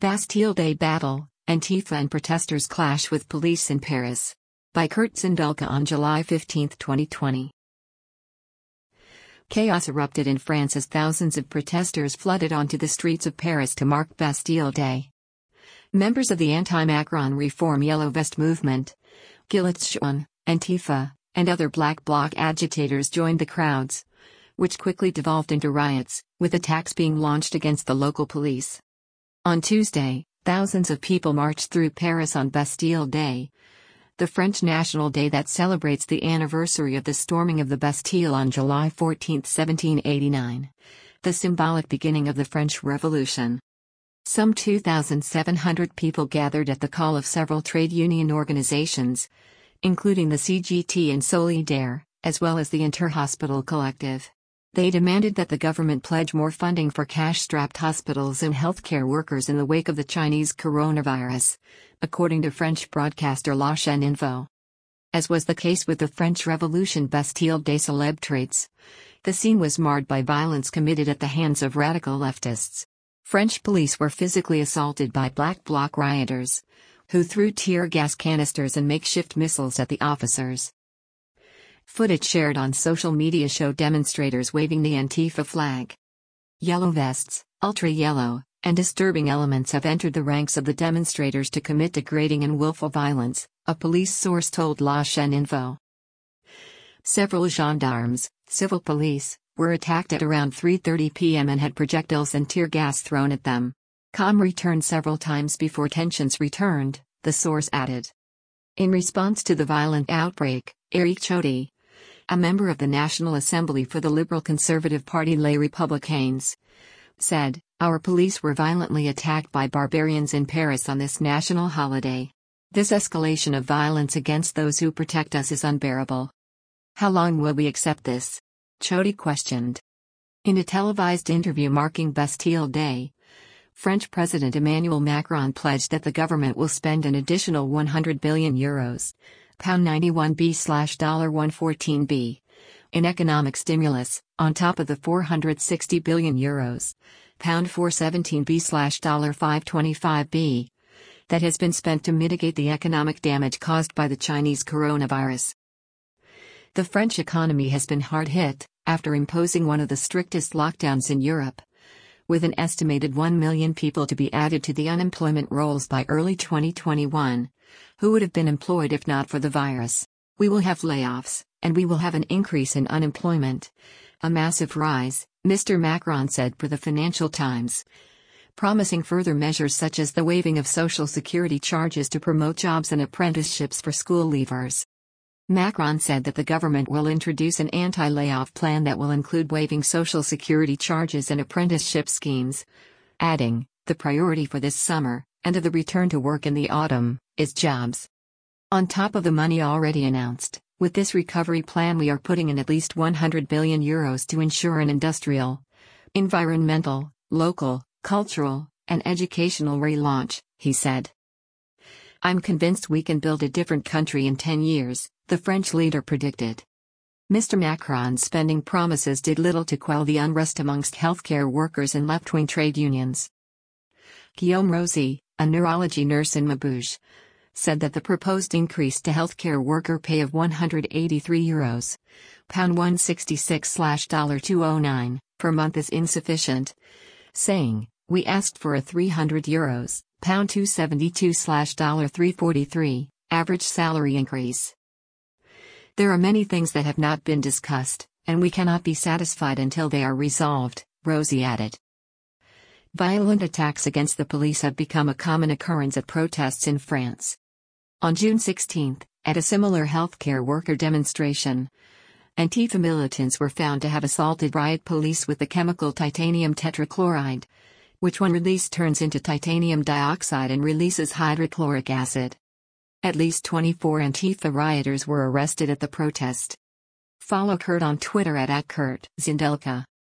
Bastille Day Battle, Antifa and protesters clash with police in Paris. By Kurt Zindelka on July 15, 2020. Chaos erupted in France as thousands of protesters flooded onto the streets of Paris to mark Bastille Day. Members of the anti-Macron Reform Yellow Vest movement, Gilets Jaunes, Antifa, and other Black Bloc agitators joined the crowds, which quickly devolved into riots, with attacks being launched against the local police. On Tuesday, thousands of people marched through Paris on Bastille Day, the French National Day that celebrates the anniversary of the storming of the Bastille on July 14, 1789, the symbolic beginning of the French Revolution. Some 2,700 people gathered at the call of several trade union organizations, including the CGT and Solidaire, as well as the Interhospital Collective. They demanded that the government pledge more funding for cash-strapped hospitals and healthcare workers in the wake of the Chinese coronavirus, according to French broadcaster La Chaîne Info. As was the case with the French Revolution Bastille Day celebrates, the scene was marred by violence committed at the hands of radical leftists. French police were physically assaulted by Black Bloc rioters, who threw tear gas canisters and makeshift missiles at the officers. Footage shared on social media showed demonstrators waving the Antifa flag. Yellow vests, ultra-yellow, and disturbing elements have entered the ranks of the demonstrators to commit degrading and willful violence, a police source told La Chaîne Info. Several gendarmes, civil police, were attacked at around 3:30 p.m. and had projectiles and tear gas thrown at them. Calm returned several times before tensions returned, the source added. In response to the violent outbreak, Éric Coty, a member of the National Assembly for the Liberal Conservative Party Les Républicains, said, "Our police were violently attacked by barbarians in Paris on this national holiday. This escalation of violence against those who protect us is unbearable. How long will we accept this?" Coty questioned. In a televised interview marking Bastille Day, French President Emmanuel Macron pledged that the government will spend an additional €100 billion, £91b/$114b, in economic stimulus, on top of the €460 billion, £417b/$525b, that has been spent to mitigate the economic damage caused by the Chinese coronavirus. The French economy has been hard hit, after imposing one of the strictest lockdowns in Europe, with an estimated 1 million people to be added to the unemployment rolls by early 2021, who would have been employed if not for the virus. We will have layoffs, and we will have an increase in unemployment. A massive rise, Mr. Macron said for the Financial Times, promising further measures such as the waiving of social security charges to promote jobs and apprenticeships for school leavers. Macron said that the government will introduce an anti-layoff plan that will include waiving social security charges and apprenticeship schemes, adding, "The priority for this summer, and of the return to work in the autumn, is jobs." On top of the money already announced, with this recovery plan we are putting in at least €100 billion to ensure an industrial, environmental, local, cultural, and educational relaunch, he said. "I'm convinced we can build a different country in 10 years, the French leader predicted. Mr. Macron's spending promises did little to quell the unrest amongst healthcare workers and left-wing trade unions. Guillaume Rosy, a neurology nurse in Maubeuge, said that the proposed increase to healthcare worker pay of €183, £166/$209, per month is insufficient, saying, "We asked for a €300, £272/$343, average salary increase. There are many things that have not been discussed, and we cannot be satisfied until they are resolved," Rosy added. Violent attacks against the police have become a common occurrence at protests in France. On June 16, at a similar healthcare worker demonstration, Antifa militants were found to have assaulted riot police with the chemical titanium tetrachloride, which when released turns into titanium dioxide and releases hydrochloric acid. At least 24 Antifa rioters were arrested at the protest. Follow Kurt on Twitter @KurtZindelka.